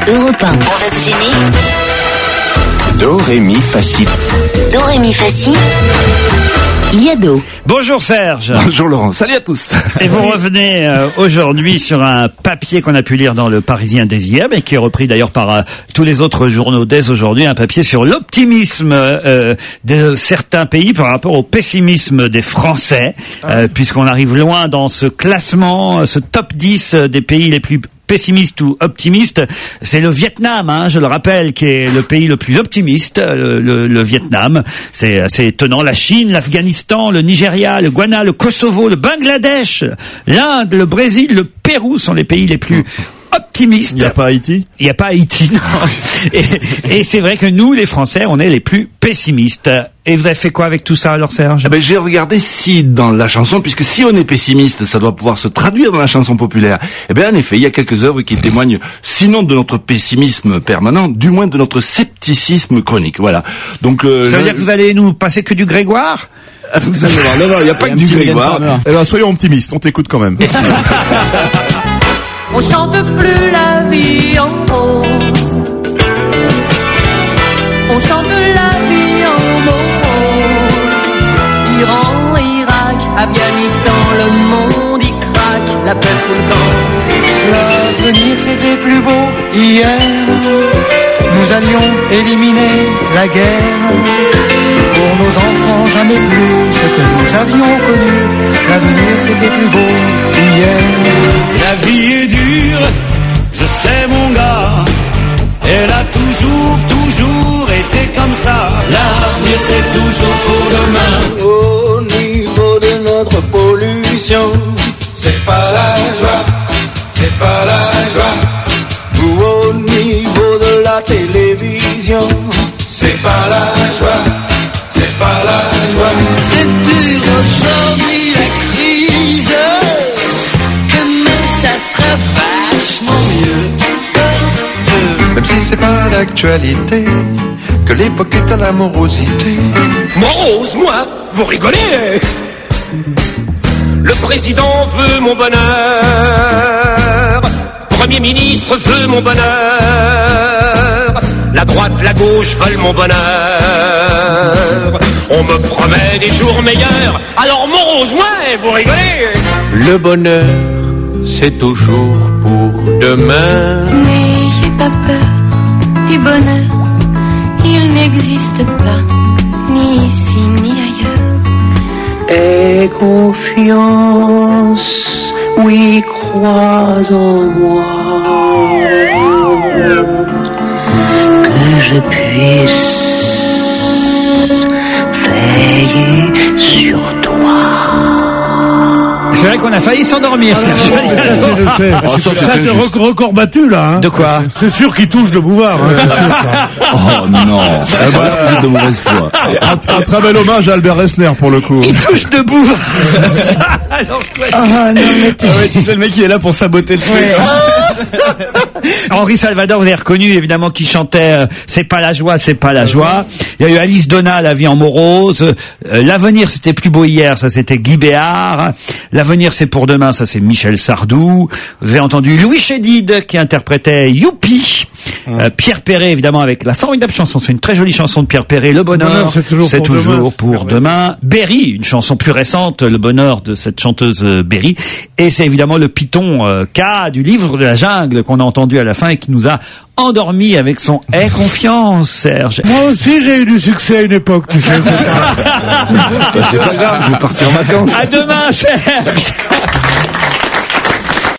Europe 1. On va se gêner. Do, ré, mi, fa, si. Do, ré, mi, fa, si. Liado. Bonjour Serge. Bonjour Laurent, salut à tous. Et vous revenez aujourd'hui sur un papier qu'on a pu lire dans le Parisien dès hier, mais qui est repris d'ailleurs par tous les autres journaux dès aujourd'hui, un papier sur l'optimisme de certains pays par rapport au pessimisme des Français, puisqu'on arrive loin dans ce classement, ce top 10 des pays les plus pessimiste ou optimiste, c'est le Vietnam, je le rappelle, qui est le pays le plus optimiste, le Vietnam. C'est assez étonnant. La Chine, l'Afghanistan, le Nigeria, le Ghana, le Kosovo, le Bangladesh, l'Inde, le Brésil, le Pérou sont les pays les plus optimistes. Il n'y a pas Haïti ? Il n'y a pas Haïti, non. Et c'est vrai que nous, les Français, on est les plus pessimistes. Et vous avez fait quoi avec tout ça alors, Serge ? J'ai regardé si dans la chanson, puisque si on est pessimiste, ça doit pouvoir se traduire dans la chanson populaire. En effet, il y a quelques œuvres qui témoignent, sinon de notre pessimisme permanent, du moins de notre scepticisme chronique. Voilà. Donc, ça veut dire que vous allez nous passer que du Grégoire ? Vous allez voir. Non, il n'y a pas que du Grégoire. Soyons optimistes, on t'écoute quand même. On chante plus la vie en rose. On chante la vie en rose. Iran, Irak, Afghanistan, le monde y craque, la peur fout le camp. L'avenir c'était plus beau hier. Nous allions éliminer la guerre. Pour nos enfants jamais plus ce que nous avions connu. L'avenir c'était plus beau hier. La vie est dure, je sais mon gars. Elle a toujours été comme ça. L'avenir c'est toujours pour demain. Au niveau de notre pollution, c'est pas la joie, c'est pas la joie. Ou au niveau de la télévision, c'est pas la joie, c'est pas la joie. C'est dur aujourd'hui la crise, demain ça sera vachement mieux. Même si c'est pas d'actualité, que l'époque est à la morosité. Morose, moi, vous rigolez. Le président veut mon bonheur. Premier ministre veut mon bonheur. La droite, la gauche veulent mon bonheur. On me promet des jours meilleurs. Alors morose, moi, vous rigolez. Le bonheur, c'est toujours pour demain. N'ayez pas peur du bonheur. Il n'existe pas, ni ici ni ailleurs. Aie confiance, oui, crois en moi, que je puisse veiller sur toi. C'est vrai qu'on a failli s'endormir, Serge. C'est record battu, là. De quoi ? C'est sûr qu'il touche le bouvard. Oh non, de mauvaise foi. Un très bel hommage à Albert Resner, pour le coup. Il touche de bouvard. Alors, non, mais tu sais, le mec, il est là pour saboter le truc. Henri Salvador, vous avez reconnu évidemment qui chantait c'est pas la joie, c'est pas la joie. Il y a eu Alice Donna, La vie en morose. L'avenir c'était plus beau hier, ça c'était Guy Béard. L'avenir c'est pour demain, ça c'est Michel Sardou. Vous avez entendu Louis Chédid qui interprétait Youpi. Pierre Perret évidemment avec la formidable chanson, c'est une très jolie chanson de Pierre Perret, Le bonheur c'est toujours pour demain. Berry, une chanson plus récente, Le bonheur de cette chanteuse Berry. Et c'est évidemment le Python K du livre de la jungle qu'on a entendu à la fin et qui nous a endormi avec son « Aie confiance, Serge ». Moi aussi, j'ai eu du succès à une époque, tu sais. C'est pas grave, je vais partir en vacances. À demain, Serge.